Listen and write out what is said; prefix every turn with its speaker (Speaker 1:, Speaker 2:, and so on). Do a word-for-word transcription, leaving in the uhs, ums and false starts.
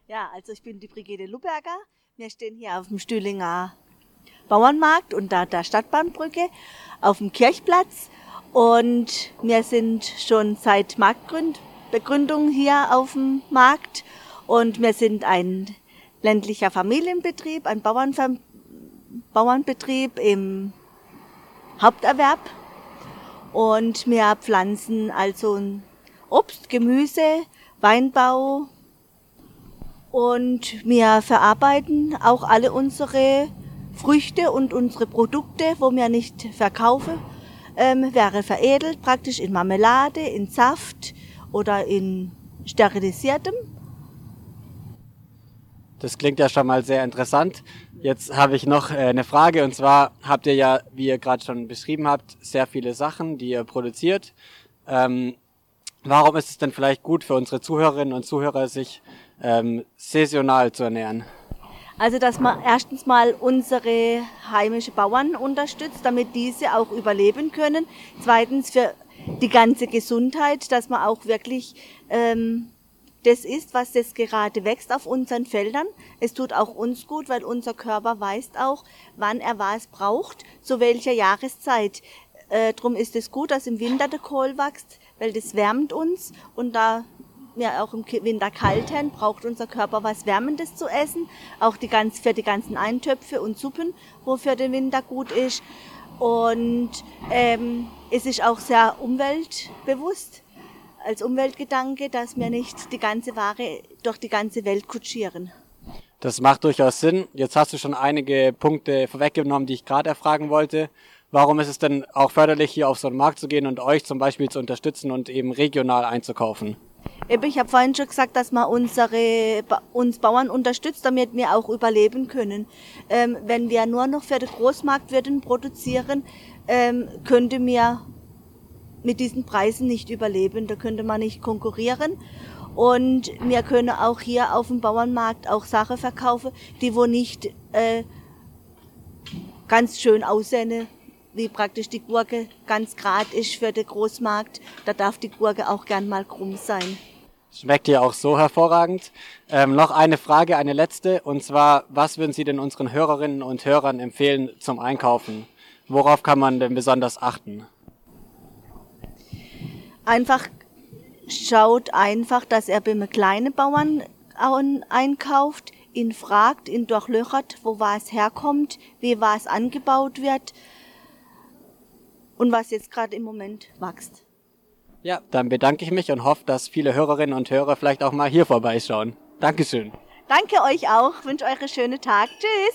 Speaker 1: Ja, also ich bin die Brigitte Luberger. Wir stehen hier auf dem Stühlinger Bauernmarkt unter der Stadtbahnbrücke auf dem Kirchplatz und wir sind schon seit Marktbegründung hier auf dem Markt und wir sind ein ländlicher Familienbetrieb, ein Bauernfam- Bauernbetrieb im Haupterwerb und wir pflanzen also Obst, Gemüse, Weinbau. Und wir verarbeiten auch alle unsere Früchte und unsere Produkte, wo wir nicht verkaufen, ähm, wäre veredelt, praktisch in Marmelade, in Saft oder in sterilisiertem.
Speaker 2: Das klingt ja schon mal sehr interessant. Jetzt habe ich noch äh, eine Frage, und zwar habt ihr ja, wie ihr gerade schon beschrieben habt, sehr viele Sachen, die ihr produziert. Ähm, warum ist es denn vielleicht gut für unsere Zuhörerinnen und Zuhörer, sich ähm, saisonal zu ernähren?
Speaker 1: Also, dass man erstens mal unsere heimischen Bauern unterstützt, damit diese auch überleben können. Zweitens für die ganze Gesundheit, dass man auch wirklich ähm, das isst, was das gerade wächst auf unseren Feldern. Es tut auch uns gut, weil unser Körper weiß auch, wann er was braucht, zu welcher Jahreszeit. Äh, drum ist es gut, dass im Winter der Kohl wächst, weil das wärmt uns und da wir auch im Winter kalt haben, braucht unser Körper was Wärmendes zu essen, auch die ganz, für die ganzen Eintöpfe und Suppen, wo für den Winter gut ist. Und ähm, es ist auch sehr umweltbewusst, als Umweltgedanke, dass wir nicht die ganze Ware durch die ganze Welt kutschieren.
Speaker 2: Das macht durchaus Sinn. Jetzt hast du schon einige Punkte vorweggenommen, die ich gerade erfragen wollte. Warum ist es denn auch förderlich, hier auf so einen Markt zu gehen und euch zum Beispiel zu unterstützen und eben regional einzukaufen?
Speaker 1: Ich habe vorhin schon gesagt, dass man unsere, uns Bauern unterstützt, damit wir auch überleben können. Ähm, wenn wir nur noch für den Großmarkt würden produzieren, ähm, könnte wir mit diesen Preisen nicht überleben. Da könnte man nicht konkurrieren. Und wir können auch hier auf dem Bauernmarkt auch Sachen verkaufen, die wo nicht äh, ganz schön aussehen, wie praktisch die Gurke ganz gerade ist für den Großmarkt. Da darf die Gurke auch gern mal krumm sein.
Speaker 2: Schmeckt ja auch so hervorragend. Ähm, noch eine Frage, eine letzte, und zwar, was würden Sie denn unseren Hörerinnen und Hörern empfehlen zum Einkaufen? Worauf kann man denn besonders achten?
Speaker 1: Einfach schaut einfach, dass er beim kleinen Bauern einkauft, ihn fragt, ihn durchlöchert, wo was herkommt, wie was angebaut wird und was jetzt gerade im Moment wächst.
Speaker 2: Ja, dann bedanke ich mich und hoffe, dass viele Hörerinnen und Hörer vielleicht auch mal hier vorbeischauen. Dankeschön.
Speaker 1: Danke euch auch, wünsche euch einen schönen Tag. Tschüss.